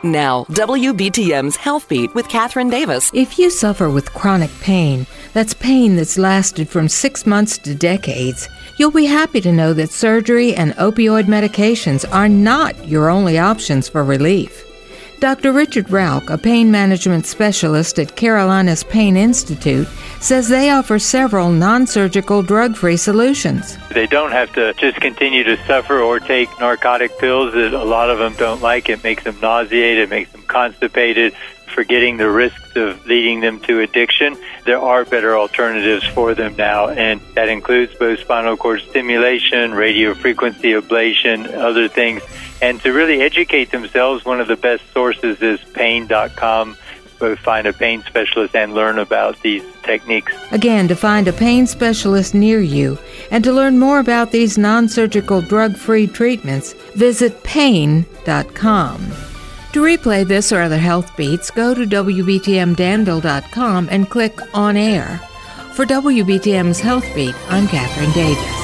Now, WBTM's Health Beat with Catherine Davis. If you suffer with chronic pain that's lasted from 6 months to decades, you'll be happy to know that surgery and opioid medications are not your only options for relief. Dr. Richard Rauch, a pain management specialist at Carolinas Pain Institute, says they offer several non-surgical drug-free solutions. They don't have to just continue to suffer or take narcotic pills that a lot of them don't like. It makes them nauseated, it makes them constipated, forgetting the risks of leading them to addiction. There are better alternatives for them now, and that includes both spinal cord stimulation, radiofrequency ablation, other things. And to really educate themselves, one of the best sources is pain.com. Both find a pain specialist and learn about these techniques. Again, to find a pain specialist near you and to learn more about these non-surgical drug-free treatments, visit pain.com. To replay this or other health beats, go to WBTMDanville.com and click On Air. For WBTM's Health Beat, I'm Catherine Davis.